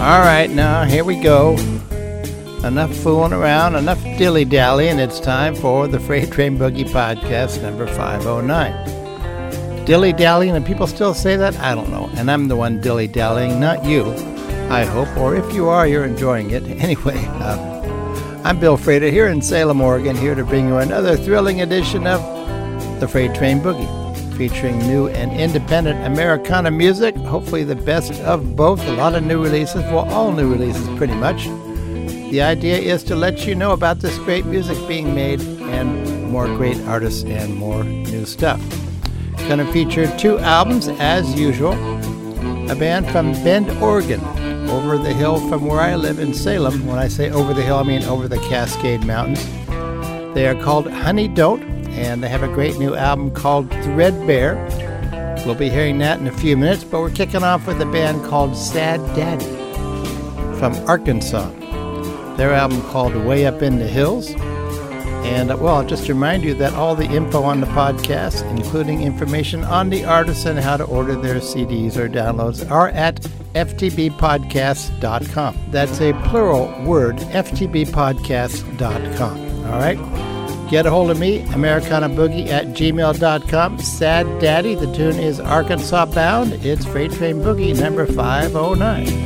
All right, now here we go. Enough fooling around, enough dilly-dallying. It's time for the Freight Train Boogie Podcast number 509. Dilly-dallying, and people still say that? I don't know. And I'm the one dilly-dallying, not you, I hope. Or if you are, you're enjoying it. Anyway, I'm Bill Frater here in Salem, Oregon, here to bring you another thrilling edition of the Freight Train Boogie, featuring new and independent Americana music, hopefully the best of both. A lot of new releases, well, all new releases pretty much. The idea is to let you know about this great music being made and more great artists and more new stuff. Going to feature two albums as usual. A band from Bend, Oregon, over the hill from where I live in Salem. When I say over the hill, I mean over the Cascade Mountains. They are called Honey Don't, and they have a great new album called Threadbare. We'll be hearing that in a few minutes, but we're kicking off with a band called Sad Daddy from Arkansas. Their album called Way Up in the Hills. And, well, I'll just remind you that all the info on the podcast, including information on the artists and how to order their CDs or downloads, are at ftbpodcast.com. That's a plural word, ftbpodcast.com. All right? Get a hold of me, americanaboogie@gmail.com. Sad Daddy, the tune is Arkansas Bound. It's Freight Train Boogie number 509.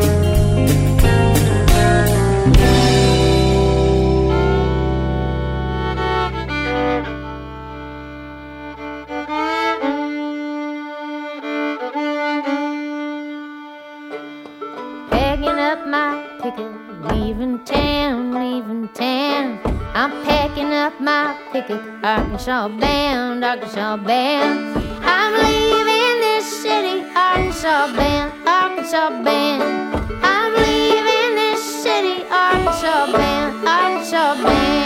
Packing up my ticket, leaving town, leaving town. I'm packing up my ticket, Arkansas bound, Arkansas bound. I'm leaving this city, Arkansas bound, Arkansas bound. I'm leaving this city, Arkansas bound, Arkansas bound.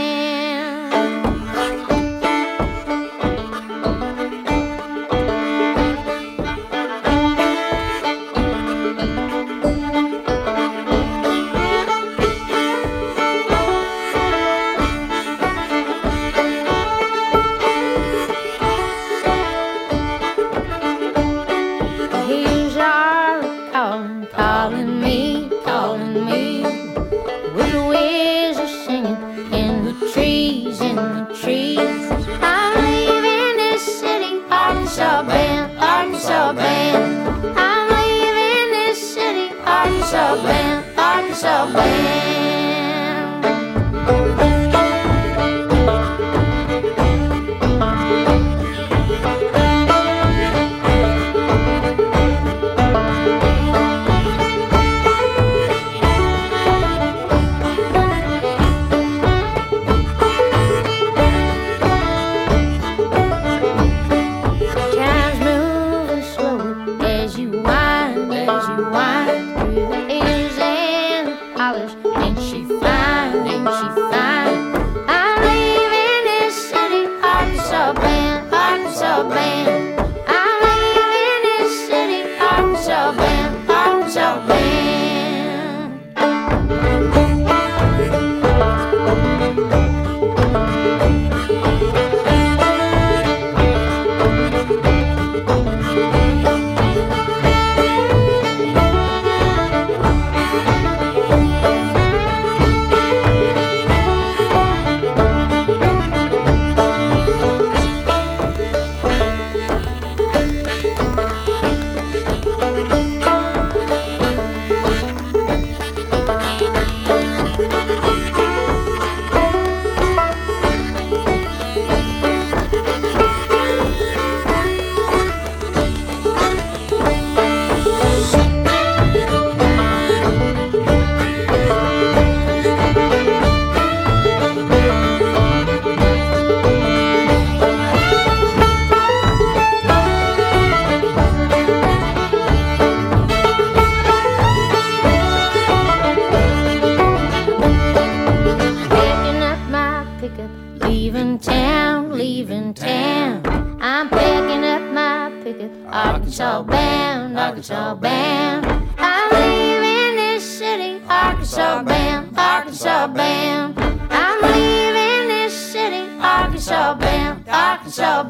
Arkansas bound, Arkansas bound. I'm leaving this city, Arkansas bound, Arkansas bound. I'm leaving this city, Arkansas bound, Arkansas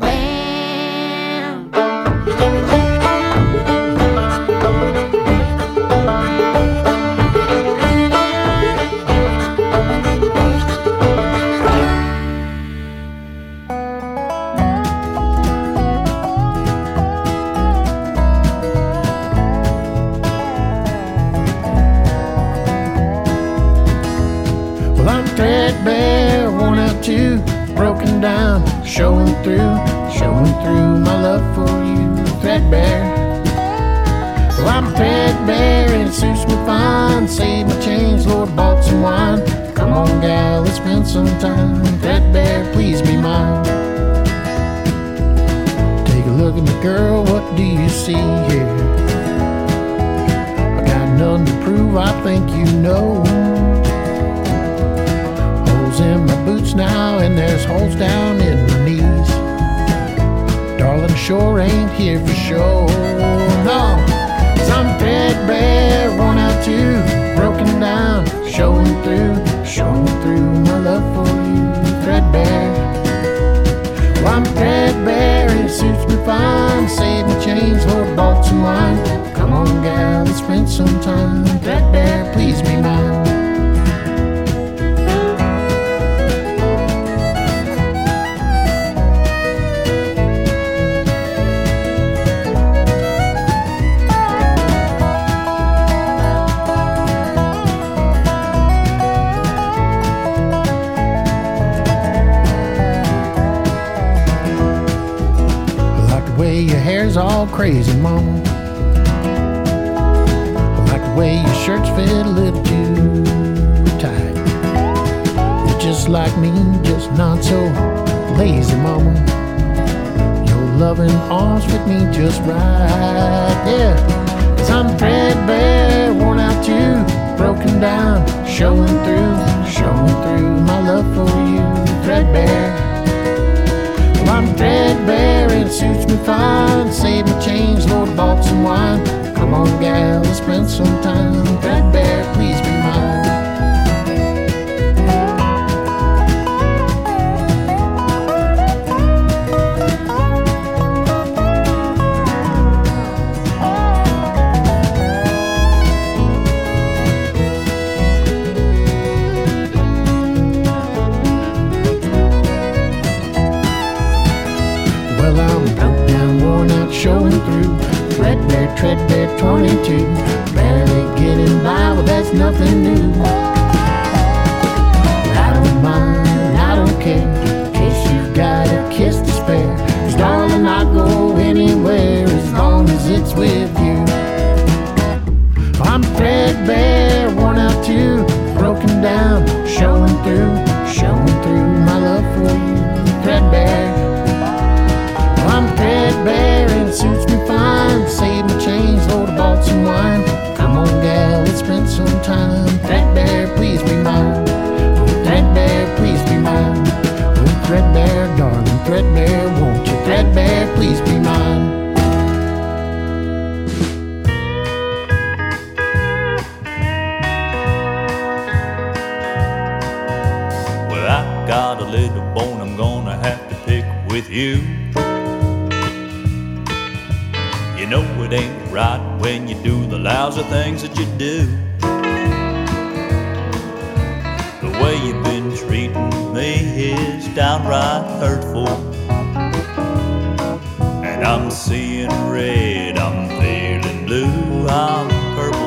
bound. two, broken down, showing through my love for you, threadbare. Well, I'm threadbare and it suits me fine. Save my change, Lord, bought some wine. Come on, gal, let's spend some time. Threadbare, please be mine. Take a look at me, girl, what do you see here? I got nothing to prove, I think you know. Holes in my boots now, and there's holes down in my knees. Darling, sure ain't here for show, no. 'Cause I'm threadbare, worn out too, broken down, showing through my love for you, threadbare. Well, I'm threadbare and it suits me fine. Save my change, Lord, bought some wine. Come on, gal, let's spend some time. Threadbare, please be mine. Your hair's all crazy, mama. I like the way your shirts fit a little too tight. You're just like me, just not so lazy, mama. Your loving arms fit me just right, yeah. 'Cause I'm threadbare, worn out too, broken down, showing through my love for you, threadbare. I'm threadbare and it suits me fine. Save my change, Lord, bought some wine. Come on, gal, let's spend some time. Threadbare, please be mine. Well, I'm broke down, worn out, showing through. Threadbare 22. Barely getting by, well, that's nothing new. I don't mind, I don't care, in case you've got a kiss to spare. 'Cause darling, I'll go anywhere as long as it's with you. I'm threadbare, worn out too, broken down, showing through my love for you, threadbare. I'm threadbare and it suits me fine. Save my change, Lord, I bought some wine. Come on, gal, let's spend some time. Threadbare, please be mine. Oh, threadbare, please be mine. Oh, threadbare, darling, threadbare, won't you? Threadbare, please be mine. Well, I got a little bone I'm gonna have to pick with you. You know it ain't right when you do the lousy things that you do. The way you've been treating me is downright hurtful. And I'm seeing red, I'm feeling blue, I'm purple.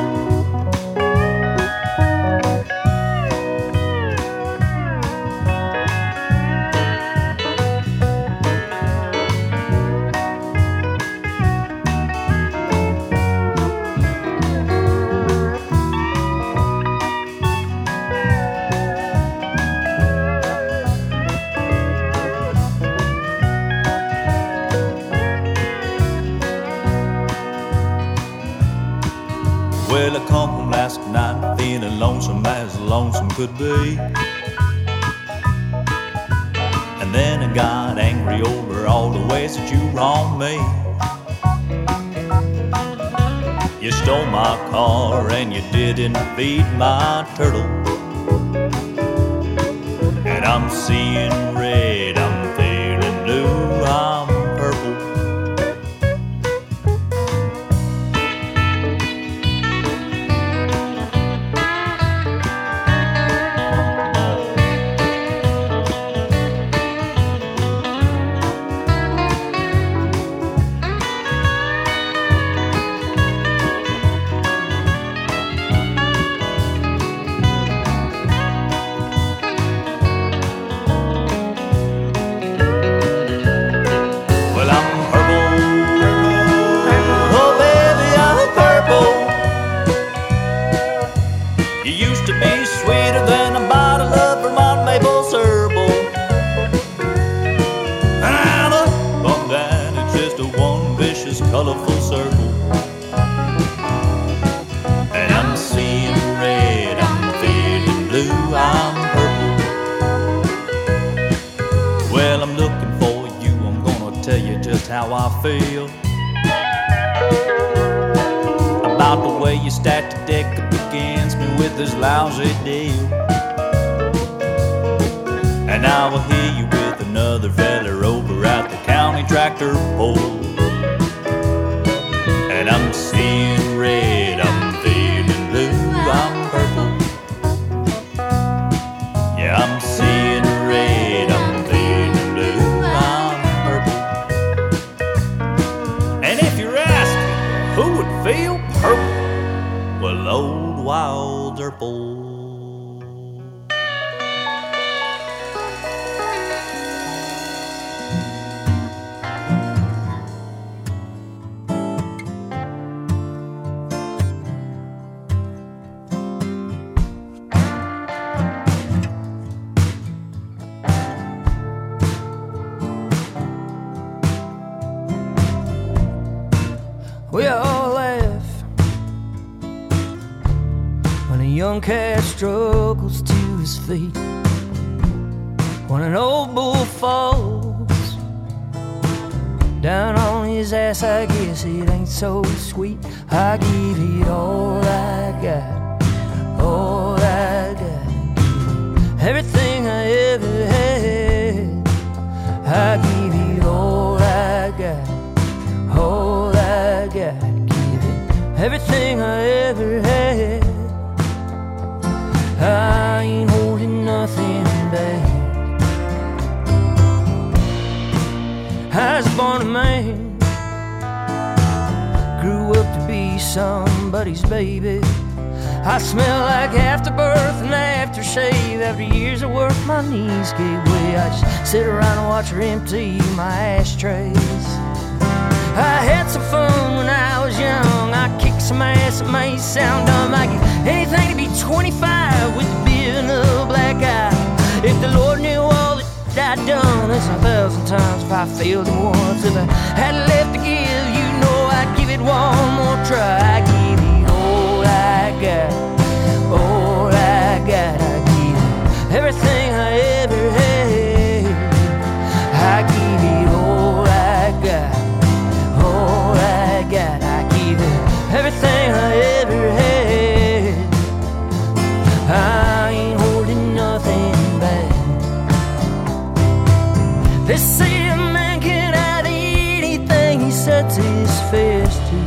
Well, I come home last night feeling lonesome as lonesome could be. And then I got angry over all the ways that you wronged me. You stole my car and you didn't feed my turtle. And I'm seeing red, I'm feeling blue, I'm purple. how I feel about the way you stacked the deck up against me with this lousy deal. And I will hear you with another feller over at the county tractor pull. And I'm seeing red, I'm feeling blue, I'm purple. Yeah, I'm seeing red, I'm feeling blue, I'm purple. And if you're asking who would feel purple, well, old wild Urple. We all laugh when a young cat struggles to his feet, when an old bull falls down on his ass. I guess it ain't so sweet. I give it all I got, all I got, everything I ever had. I give it all I got, all I got, give it everything I ever had. I ain't holding nothing back. I was born a man, grew up to be somebody's baby. I smell like afterbirth and aftershave. After years of work, my knees gave way. I just sit around and watch her empty my ashtrays. I had some fun when I was young. I kicked some ass, it may sound dumb. I give anything to be 25 with a beard and a black eye. If the Lord knew all that I'd done, that's 1,000 times. If I failed him once, if I had left to give, you know I'd give it one more try. I give it all I got, all I got. I give it everything I ever had. I give it all I got, all I got. I give it everything I ever had. I ain't holding nothing back. They say a man can have anything he sets his face to.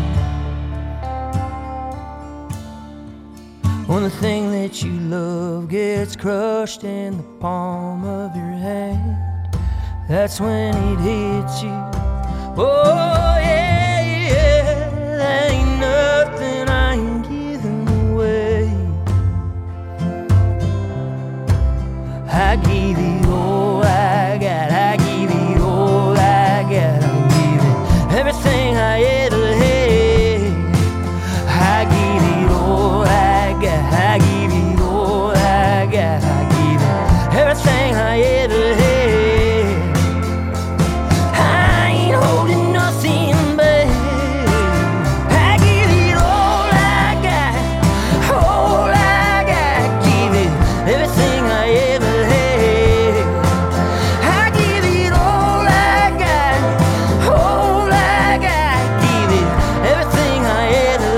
When the thing that you love gets crushed in the palm of your hand, that's when it hits you. Oh yeah, yeah, there ain't nothing I ain't giving away. I give it all I got, I give it all I got. I'm giving everything I ever had. I give it all I got, I give it all I got. I give it everything I ever had. Holding nothing back. I give it all I got, all I got. Give it everything I ever had. I give it all I got, all I got. Give it everything I ever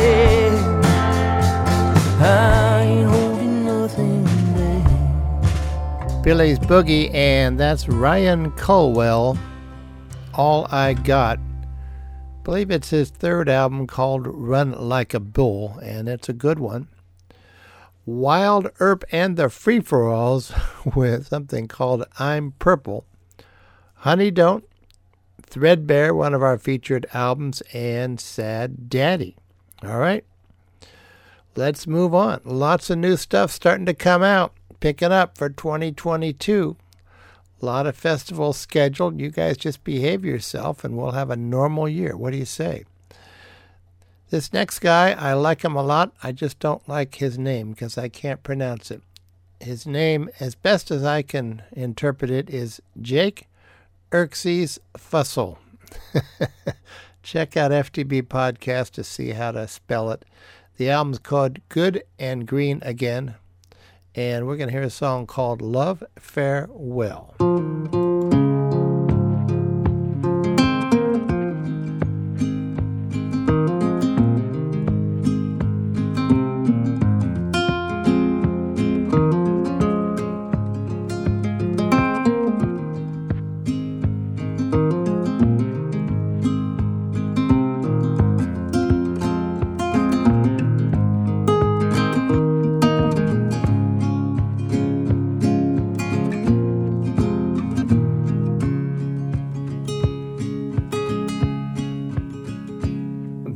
had. I ain't holding nothing back. Billy's Boogie, and that's Ryan Colwell. All I Got. I believe it's his third album called Run Like a Bull, and it's a good one. Wild Earp and the Free-for-Alls with something called I'm Purple. Honey Don't, Threadbare, one of our featured albums, and Sad Daddy. All right, let's move on. Lots of new stuff starting to come out, picking up for 2022. A lot of festivals scheduled. You guys just behave yourself and we'll have a normal year. What do you say? This next guy, I like him a lot. I just don't like his name because I can't pronounce it. His name, as best as I can interpret it, is Jake Xerxes Fussell. Check out FTB Podcast to see how to spell it. The album's called Good and Green Again. And we're going to hear a song called Love Farewell.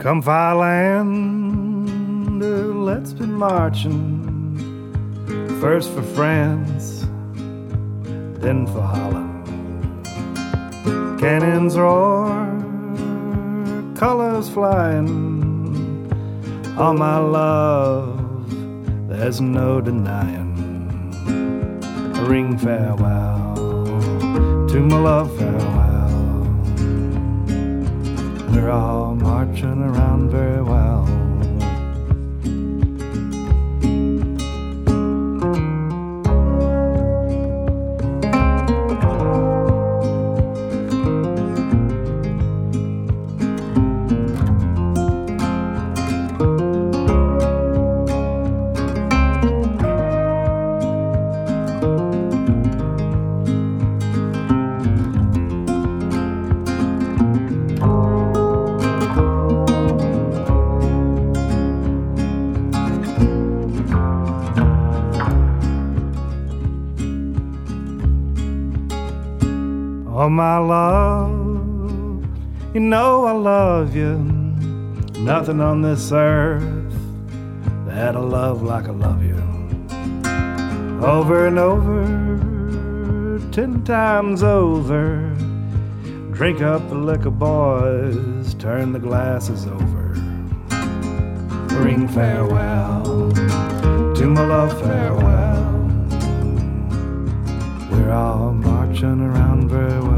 Come Firelander, let's be marching. First for France, then for Holland. Cannons roar, colors flying. All my love, there's no denying. A ring farewell to my love, farewell. We're all marching around very well. Oh, my love, you know I love you. Nothing on this earth that I love like I love you. Over and over, 10 times over. Drink up the liquor, boys, turn the glasses over. Ring farewell to my love, farewell. We're all marching around very well.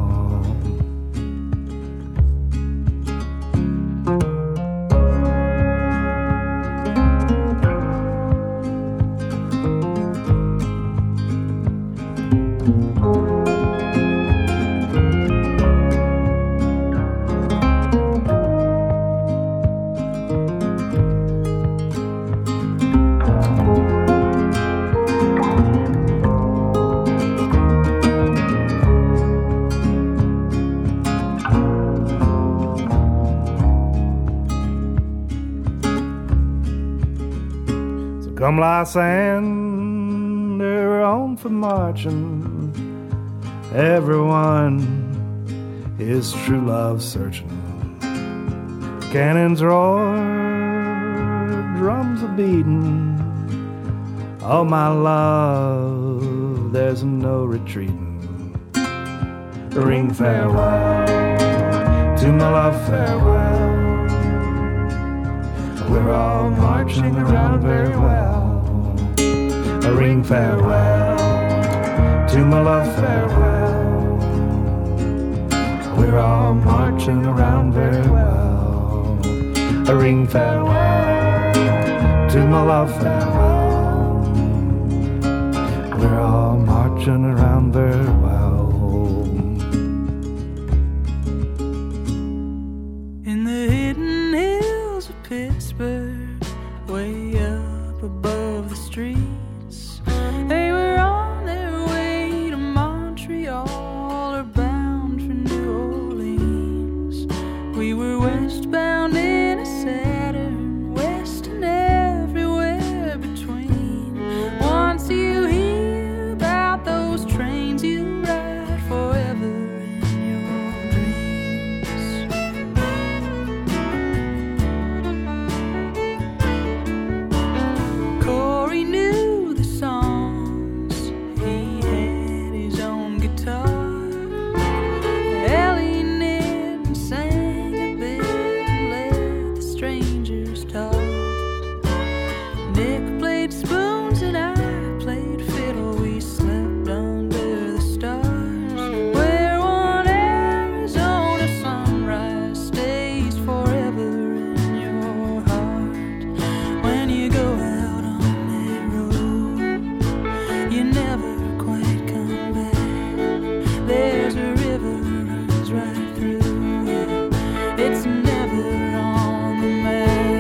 Come Lysander, on for marching. Everyone is true love searching. Cannons roar, drums are beating. Oh, my love, there's no retreating. Ring farewell to my love, farewell. We're all marching around very well. A ring farewell to my love, farewell. We're all marching around very well. A ring farewell to my love, farewell. We're all marching around very well. In the hidden hills of Pittsburgh, way up above the streets, they were on their way to Montreal or bound for New Orleans. We were westbound in a Saturn, west and everywhere between. Once you hear about those trains, you ride forever in your dreams. Corey knew the songs, he had his own guitar. Ellie knit and sang a bit and let the strangers talk. Nick played spoons and I played fiddle. We slept under the stars, where one Arizona sunrise stays forever in your heart. When you go out on that road, you never quite come back. There's a river runs right through it. It's never on the map.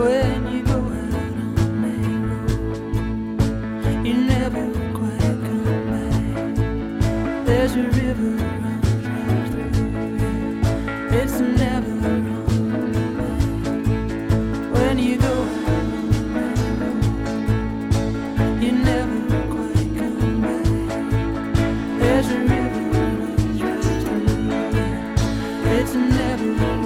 When you go out on that road, you never quite come back. There's a river runs right through you. It's never wrong back. When you go out on that road, you never quite come back. There's a river runs right through you. It's never wrong.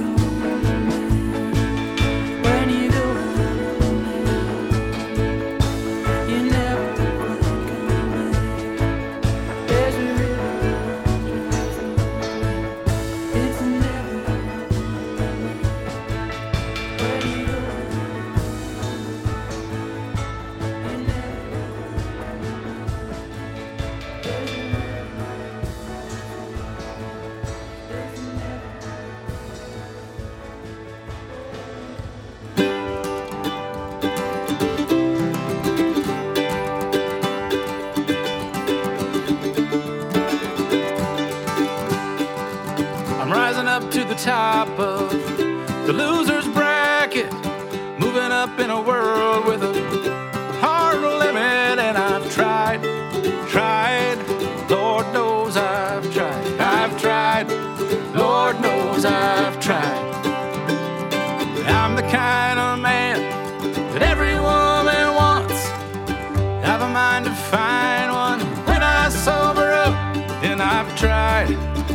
To the top of the loser's bracket, moving up in a world with a hard limit. And I've tried, Lord knows I've tried, Lord knows I've tried. I'm the kind of man that every woman wants. I've a mind to find one when I sober up. And I've tried,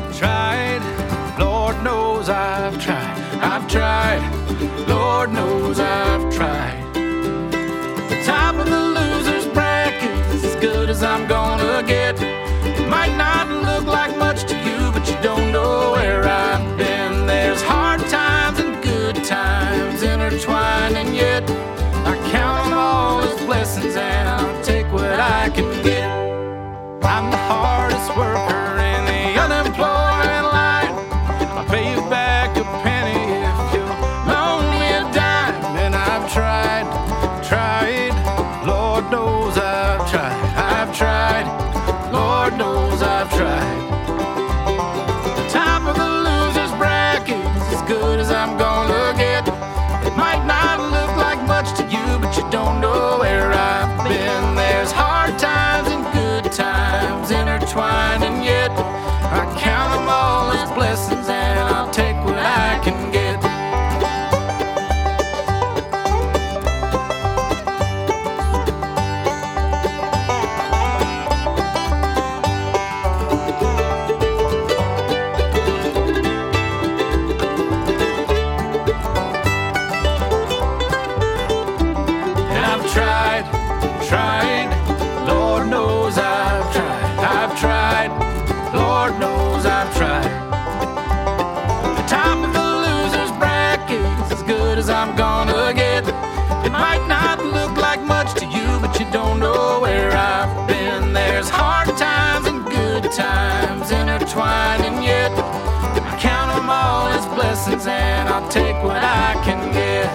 Lord knows I've tried, Lord knows I've tried. The top of the loser's bracket is as good as I'm gonna get. It might not look like much to you, but you don't know where I've been. There's hard times and good times intertwined, and yet I count them all as blessings, and I'll take what I can get. I'm the hardest worker in the unemployment line. I'll pay you back a penny if you loan me a dime. And I've tried, Lord knows I've tried, Lord knows I've tried. The top of the loser's bracket is as good as I'm gonna get. It might not look like much to you, but you don't know where I've been. There's hard times and good times intertwined, and yet I count them all as blessings, and I'll take what I can get. And I've tried, Lord knows I've tried, Lord knows I've tried. The top of the loser's bracket is as good as I'm gonna get. It might not look like much to you, but you don't know where I've been. There's hard times and good times intertwined, and yet I count them all as blessings, and I'll take what I can get.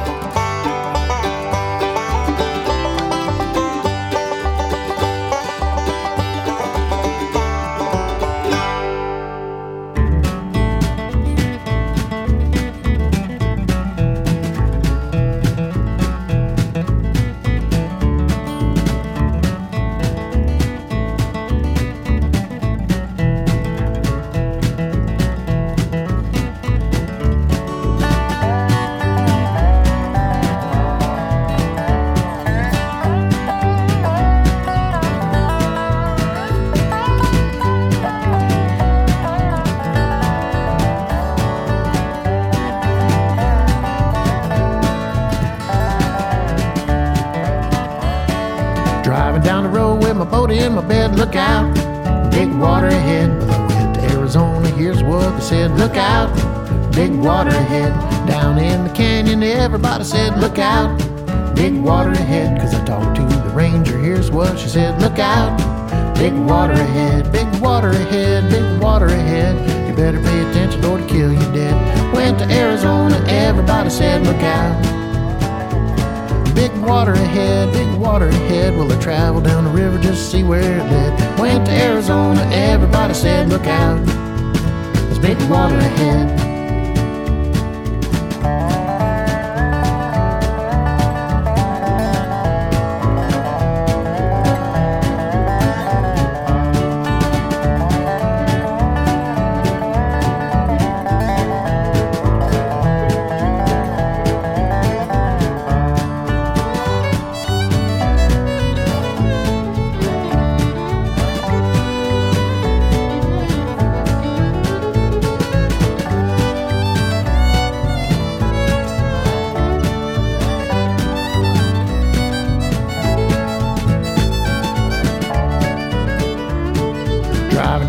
Driving down the road with my boat in my bed, look out, big water ahead. Well, I went to Arizona, here's what they said, look out, big water ahead. Down in the canyon, everybody said, look out, big water ahead. Cause I talked to the ranger, here's what she said, look out, big water ahead, big water ahead, big water ahead. You better pay attention or to kill you dead. Went to Arizona, everybody said, look out, big water ahead, big water ahead. Well, I traveled down the river just to see where it led. Went to Arizona, everybody said, look out, there's big water ahead.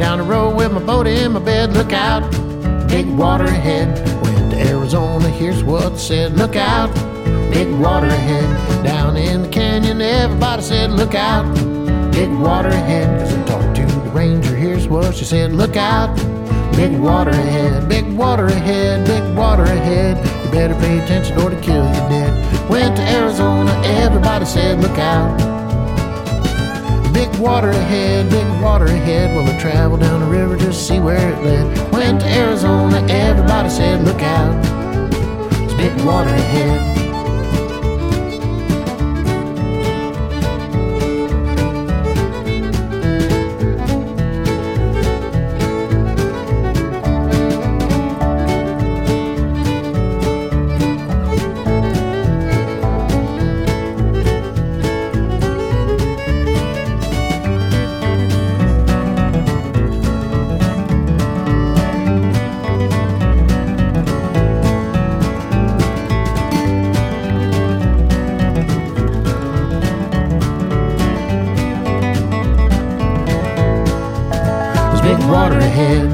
down the road with my boat in my bed. Look out, big water ahead. Went to Arizona, here's what said. Look out, big water ahead. Down in the canyon, everybody said, look out, big water ahead. Cause I talked to the ranger, here's what she said. Look out, big water ahead, big water ahead, big water ahead. You better pay attention or to kill you dead. Went to Arizona, everybody said, look out, big water ahead, big water ahead. Well, I traveled down the river just to see where it led. Went to Arizona, everybody said, look out, it's big water ahead. Water ahead.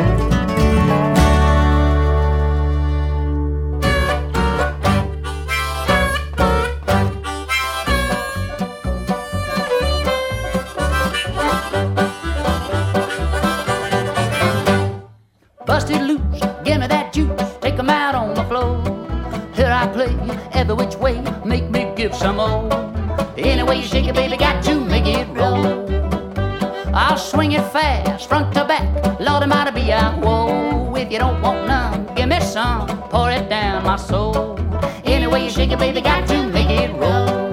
Busted loose, give me that juice, take 'em out on the floor. Here I play, every which way, make me give some more. Any way you shake it, baby, got to make it roll. I'll swing it fast, front to back, Lord, it might be out. Whoa, if you don't want none, give me some, pour it down my soul. Any way you shake it, baby, got to make it roll.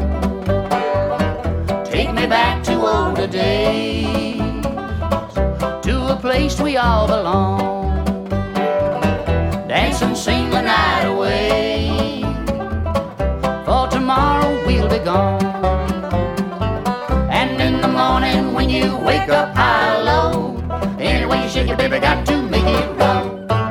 Take me back to older days, to a place we all belong. Dance and sing the night away, for tomorrow we'll be gone. And in the morning when you wake up high or low, any way you shake it, baby, got to make it roll.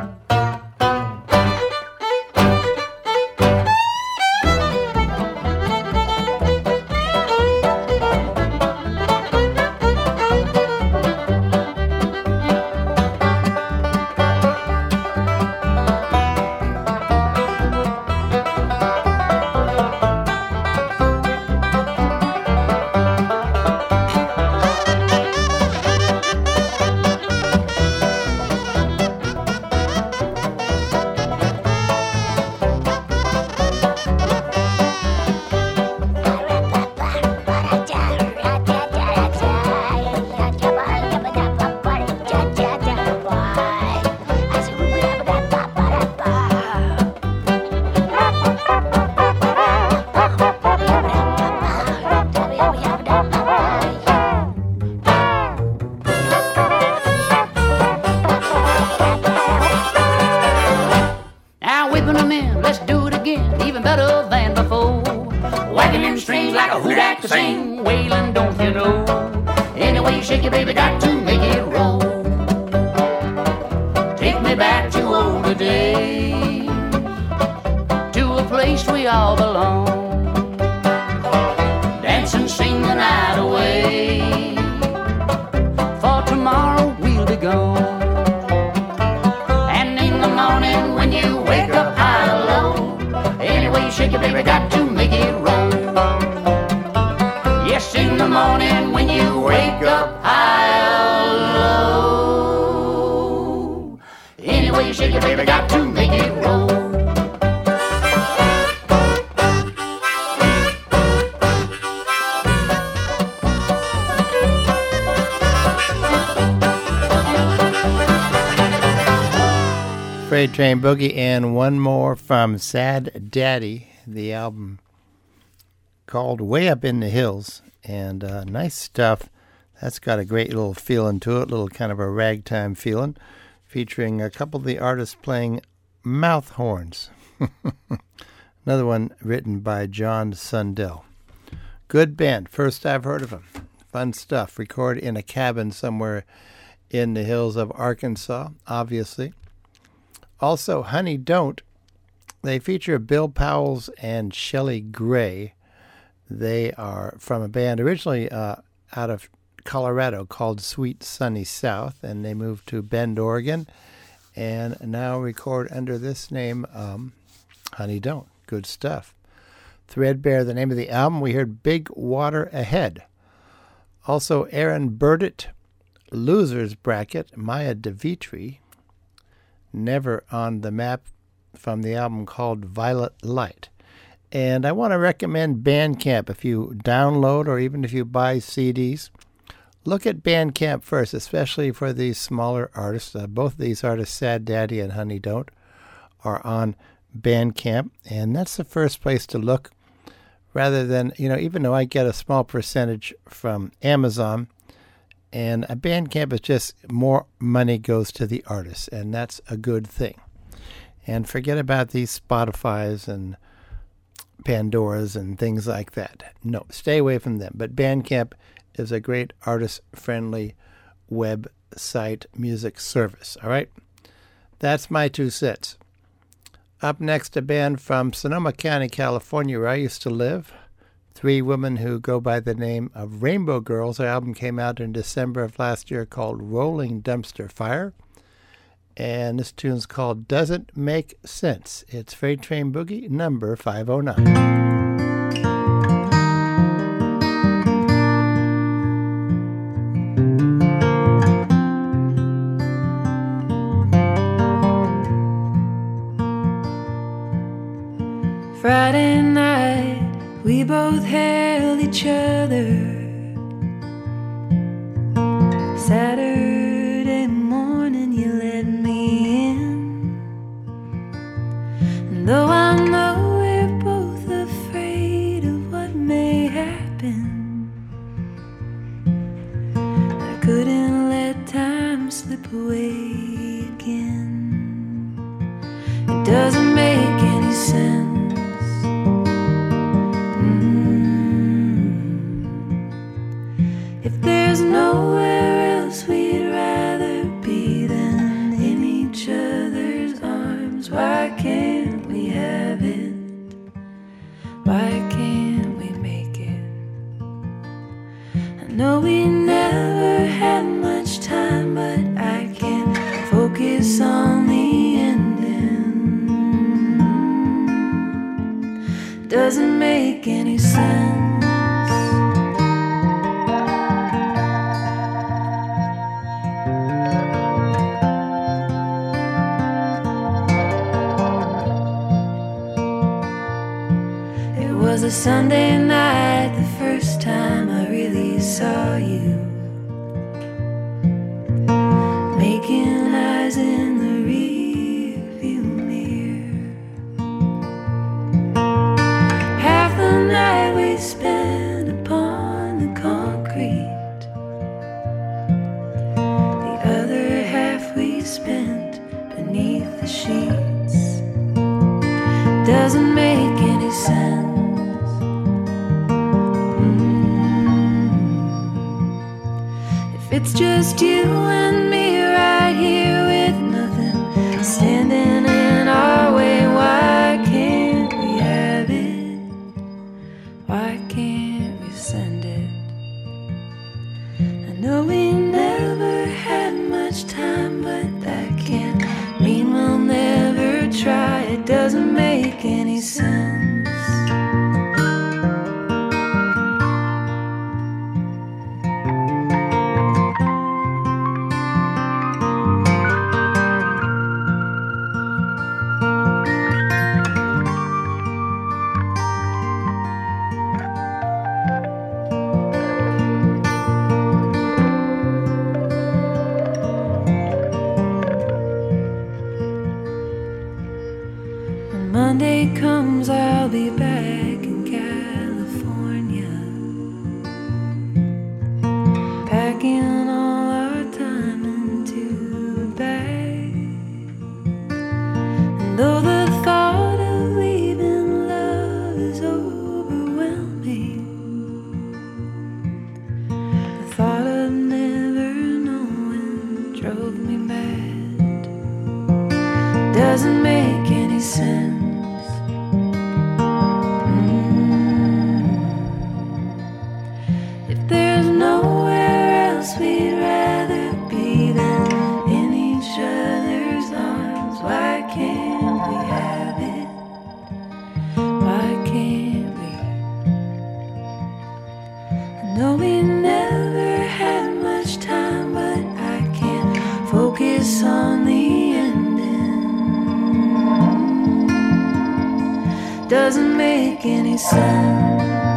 Freight Train Boogie, and one more from Sad Daddy, the album called Way Up in the Hills, and nice stuff. That's got a great little feeling to it, little kind of a ragtime feeling, featuring a couple of the artists playing mouth horns. Another one written by John Sundell. Good band, first I've heard of them. Fun stuff, recorded in a cabin somewhere in the hills of Arkansas, obviously. Also, Honey Don't, they feature Bill Powell and Shelley Gray. They are from a band originally out of Colorado called Sweet Sunny South, and they moved to Bend, Oregon, and now record under this name, Honey Don't. Good stuff. Threadbare, the name of the album. We heard Big Water Ahead. Also, Aaron Burdett, Losers Bracket, Maya DeVitri, Never on the Map, from the album called Violet Light. And I want to recommend Bandcamp. If you download or even if you buy CDs, look at Bandcamp first, especially for these smaller artists. Both of these artists, Sad Daddy and Honey Don't, are on Bandcamp, and that's the first place to look, rather than, even though I get a small percentage from Amazon, and a Bandcamp is just more money goes to the artist, and that's a good thing. And forget about these Spotifys and Pandoras and things like that. No, stay away from them. But Bandcamp is a great artist-friendly website music service, all right? That's my 2 cents. Up next, a band from Sonoma County, California, where I used to live. 3 women who go by the name of Rainbow Girls. Their album came out in December of last year called Rolling Dumpster Fire. And this tune's called Doesn't Make Sense. It's Freight Train Boogie number 509. Friday night, we both held each other. Saturday morning, you let me in. And though I know we're both afraid of what may happen, I couldn't let time slip away again. It doesn't make any sense. There's nowhere else we'd rather be than in each other's arms. Why can't we have it? Why can't we make it? I know we never had much time, but I can't focus on the ending. Doesn't make any sense. It was a Sunday night, the first time I really saw you, making eyes in the rearview mirror. Half the night we spent upon the concrete, the other half we spent beneath the sheets. Doesn't make any sense. It's just you and me right here with nothing standing in our way. Why can't we have it? Why can't we send it? I know we never had much time, but that can't mean we'll never try. It doesn't make any sense. Monday comes, I'll be back in California, packing all our time into a bag. And though the thought of leaving love is overwhelming, the thought of never knowing drove me mad. Doesn't make any sense. There's nowhere doesn't make any sense.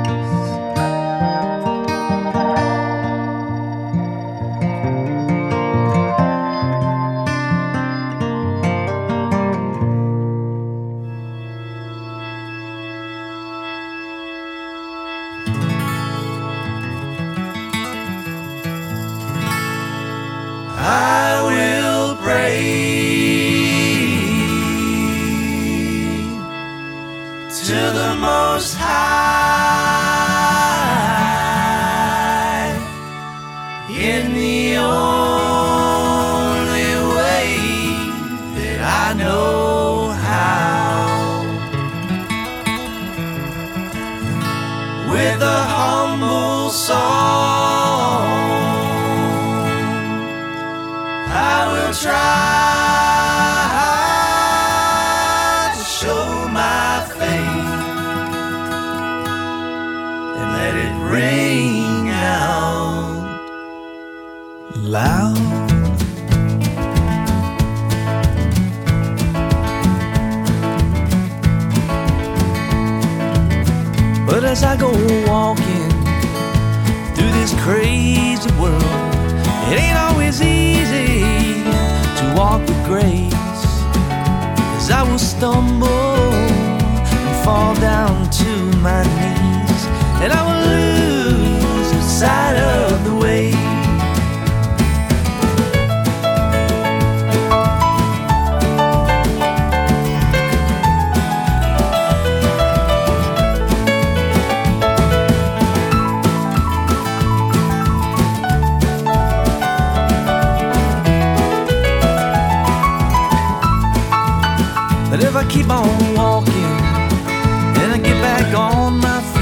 I will pray to the Most High in the only way that I know how, with a humble song I will try to show my faith and let it ring out loud. But as I go walking through this crazy world, it ain't always easy to walk with grace, 'cause I will stumble and fall down to my knees, and I will lose sight of the way. But if I keep on walking and I get back on my feet,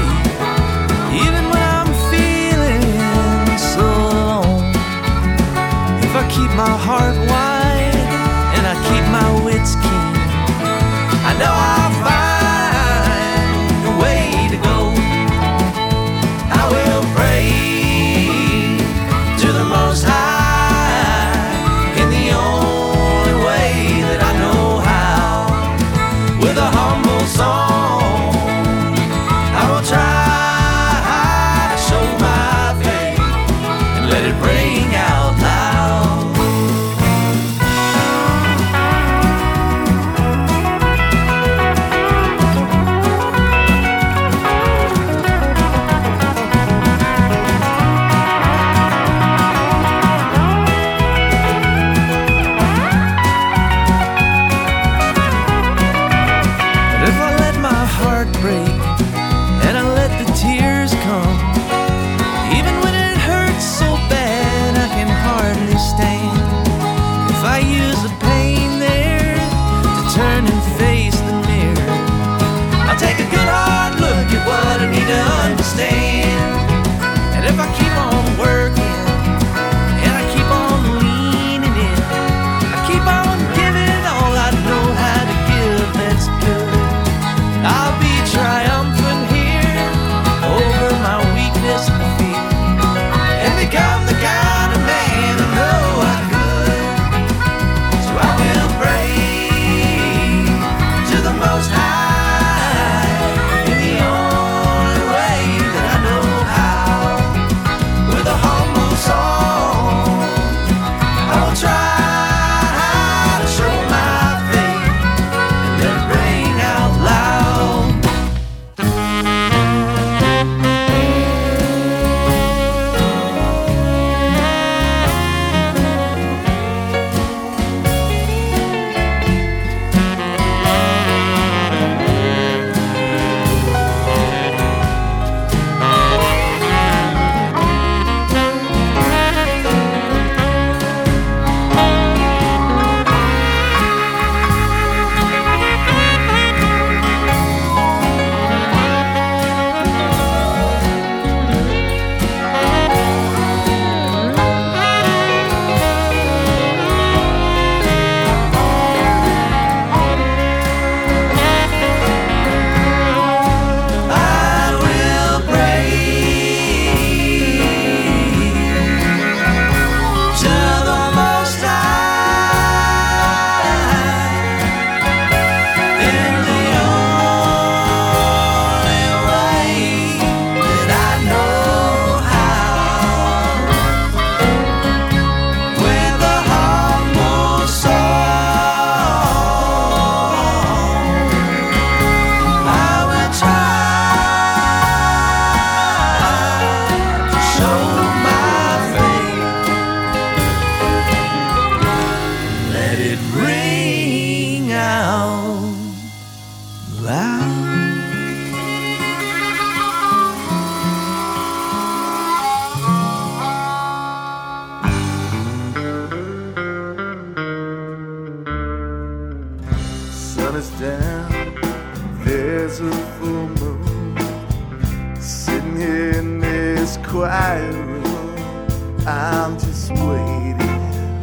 There's a full moon sitting here in this quiet room. I'm just waiting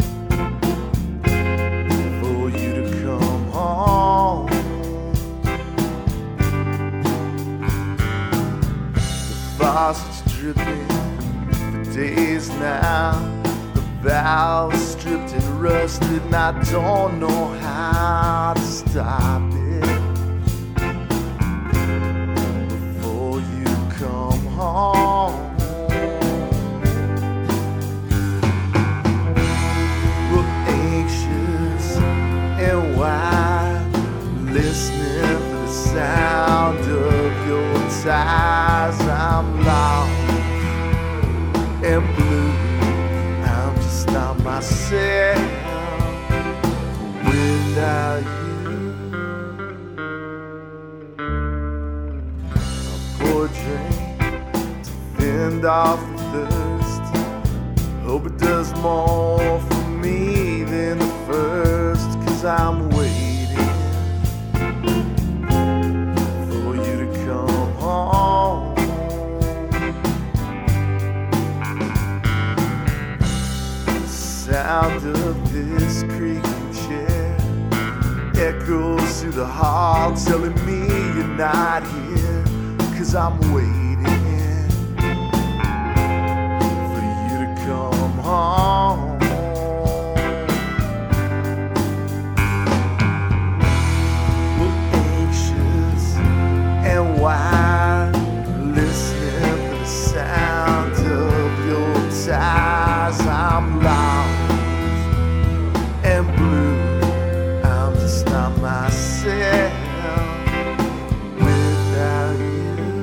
for you to come home. The faucet's dripping for days now. The valve's stripped and rusted, and I don't know how to stop it. Come home. We're anxious and wide, listening for the sound of your ties. I'm lost and blue. I'm just not myself without you. Pour a drink to fend off the thirst. Hope it does more for me than the first, 'cause I'm waiting for you to come home. The sound of this creaking chair echoes through the hall, telling me you're not here. 'Cause I'm waiting for you to come home. We're anxious and wide, listening for the sound of your ties. I'm lost and blue. I'm just not myself without you.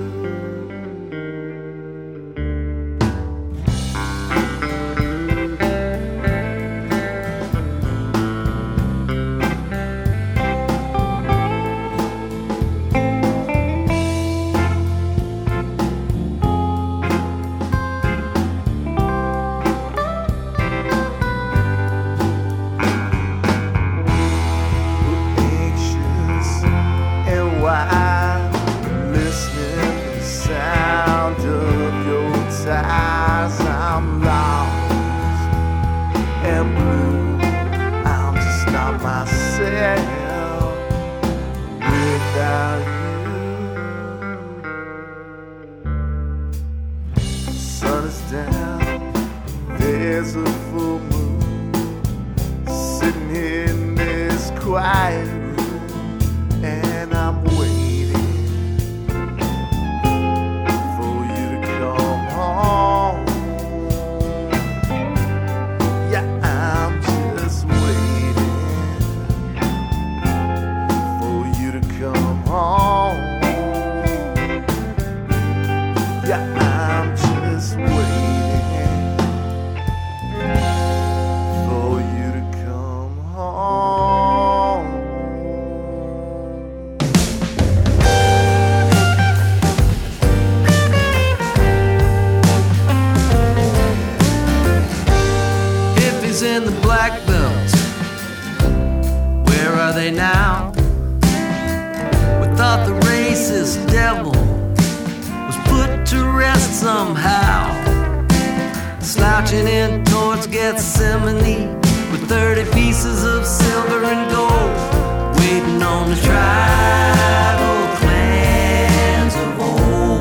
There's a full moon sitting here in this quiet room, and I'm waiting for you to come home. Yeah, I'm just waiting for you to come home. Yeah, I'm just waiting for you to come home. Hippies in the black belt, where are they now? We thought the racist devil was put to rest somehow. Slouching in towards Gethsemane with 30 pieces of silver and gold, waiting on the tribal clans of old.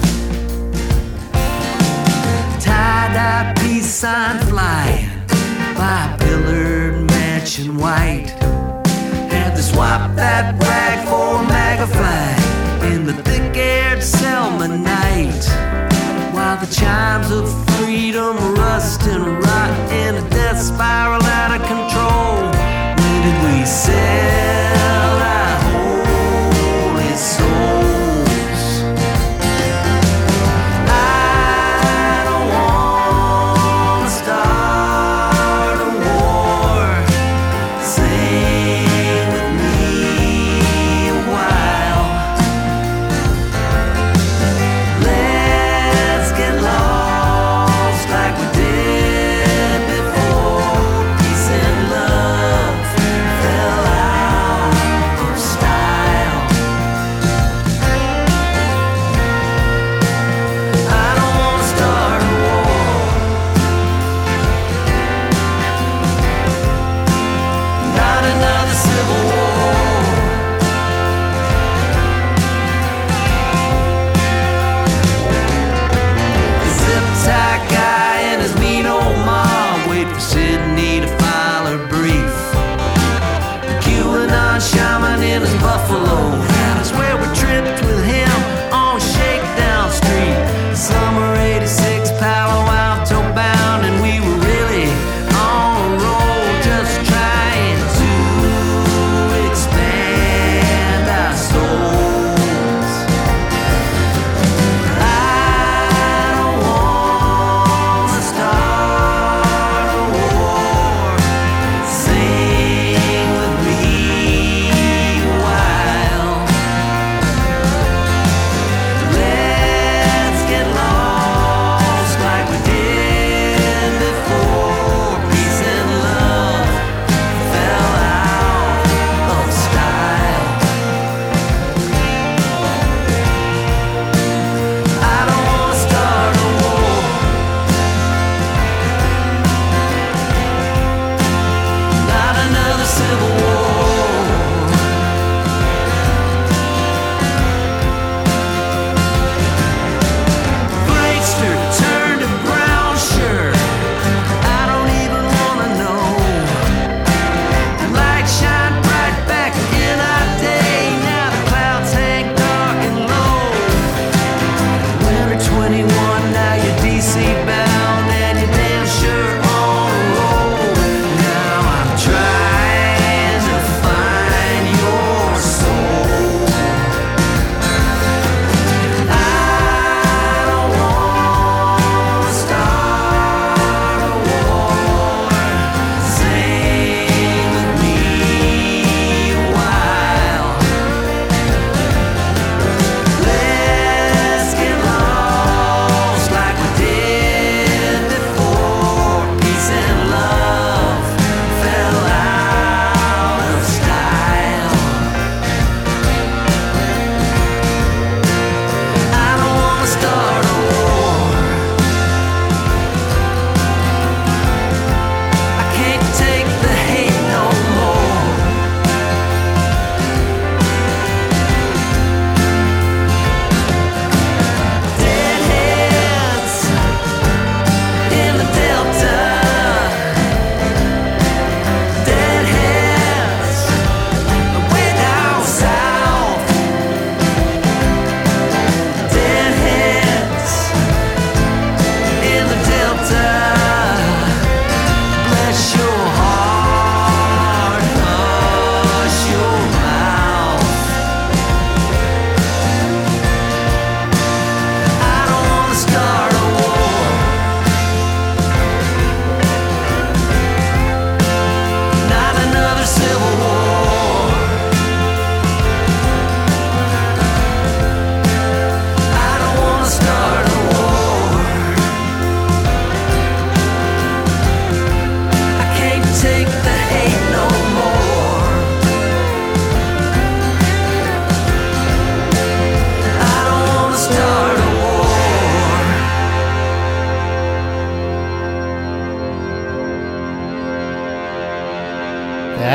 Tie-dye peace sign flying by a pillared mansion white. Had to swap that rag for a MAGA flag in the thick-aired Selma night, while the chimes of freedom rust and rot in a death spiral out of control. When did we sell our holy souls? I don't wanna start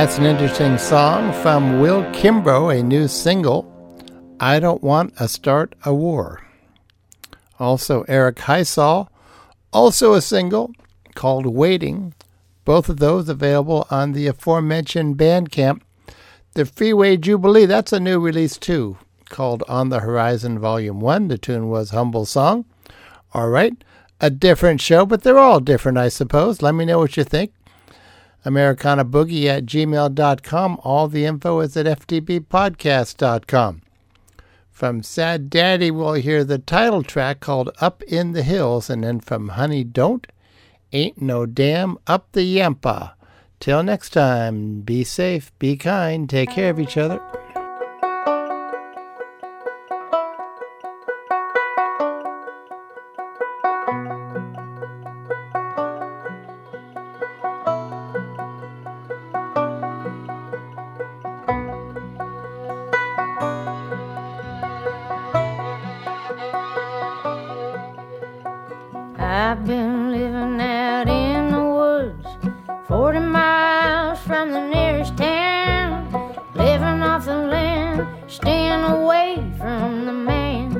That's an interesting song from Will Kimbrough, a new single, I Don't Want to Start a War. Also, Eric Heisel, also a single called Waiting. Both of those available on the aforementioned Bandcamp. The Freeway Jubilee, that's a new release too, called On the Horizon Volume 1. The tune was Humble Song. All right, a different show, but they're all different, I suppose. Let me know what you think. AmericanaBoogie@gmail.com. All the info is at FTBpodcast.com. From Sad Daddy, we'll hear the title track called Up in the Hills, and then from Honey Don't, Ain't No Damn Up the Yampa. Till next time, be safe, be kind, take care of each other. I've been living out in the woods, 40 miles from the nearest town, living off the land, staying away from the man.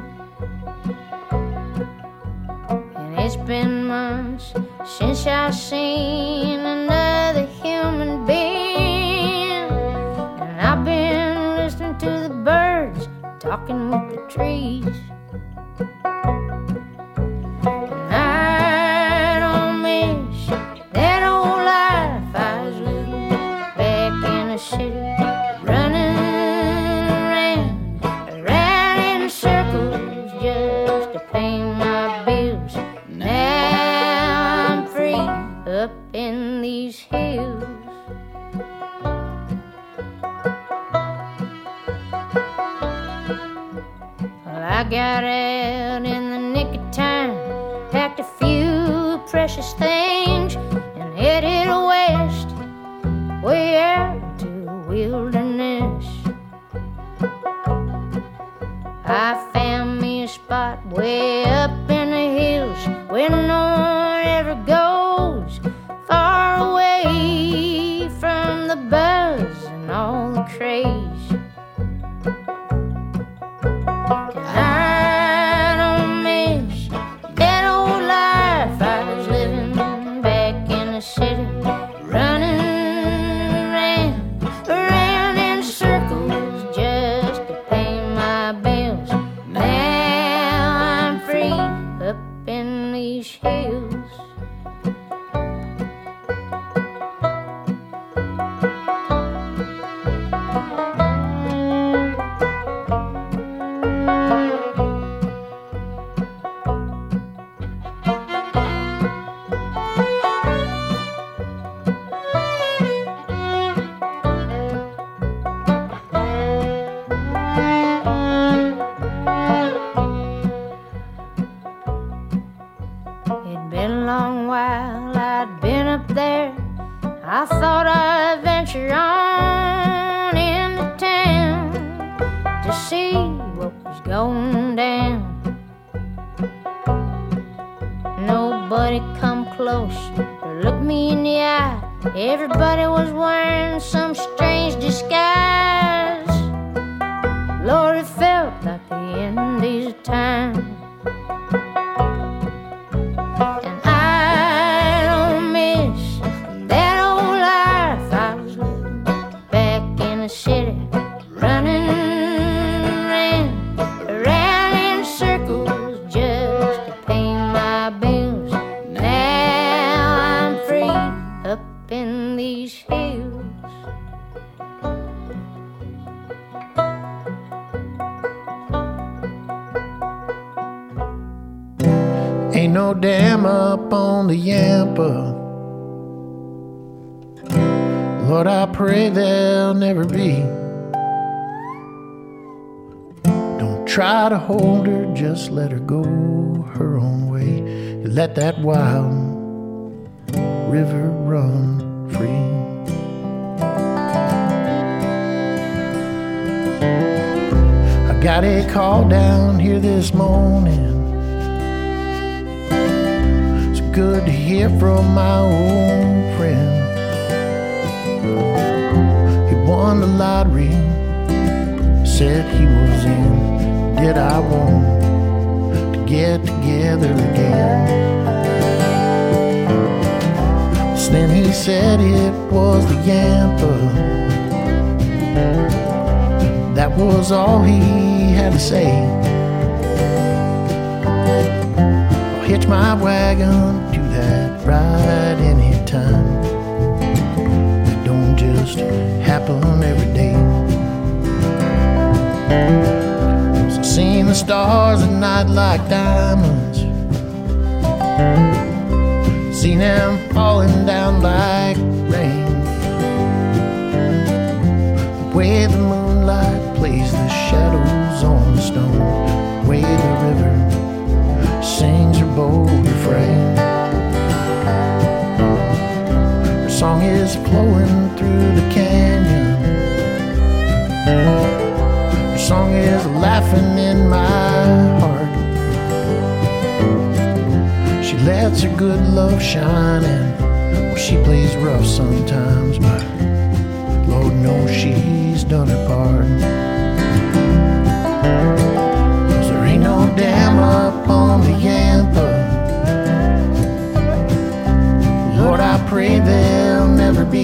And it's been months since I've seen another human being, and I've been listening to the birds talking with the trees. Got out in the nick of time, packed a few precious things, and headed west, way out to the wilderness. I found me a spot way up in the hills where no one ever goes, far away from the buzz and all the craze. Everybody was wearing some strange disguise. Lord, it felt like the end of these times. And I don't miss that old life I was living back in the city, running around in circles just to pay my bills. Now I'm free up in these hills. Ain't no dam up on the Yampa. Lord, I pray there'll never be. Don't try to hold her, just let her go her own way. You let that wild river run free. I got a call down here this morning. It's good to hear from my old friend. won the lottery, said he was in. Did I want to get together again? So then he said it was the Yampa. That was all he had to say. I'll hitch my wagon to that ride anytime. It don't just happen every day. So I've seen the stars at night like diamonds, seen them falling down like rain. The way the moonlight plays the shadows on the stone, the way the river sings her bold refrain. Her song is flowing through the canyon. Her song is laughing in my heart. She lets her good love shine, and she plays rough sometimes, but Lord knows she's done her part. 'Cause there ain't no dam up on the Yampa. Lord, I pray there'll never be.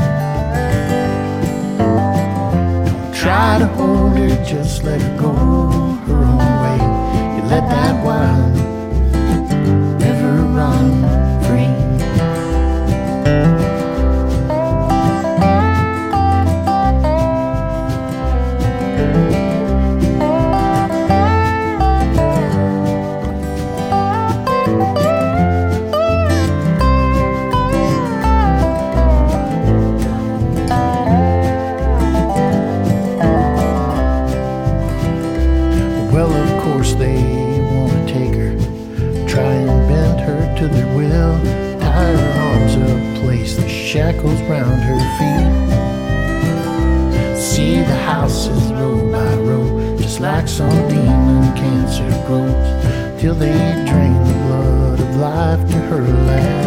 Don't try to hold her, just let her go her own way. You let that wild river run free. Well, of course they want to take her, try and bend her to their will, tie her arms up, place the shackles round her feet. See the houses row by row, just like some demon cancer grows, till they drain the blood of life to her last.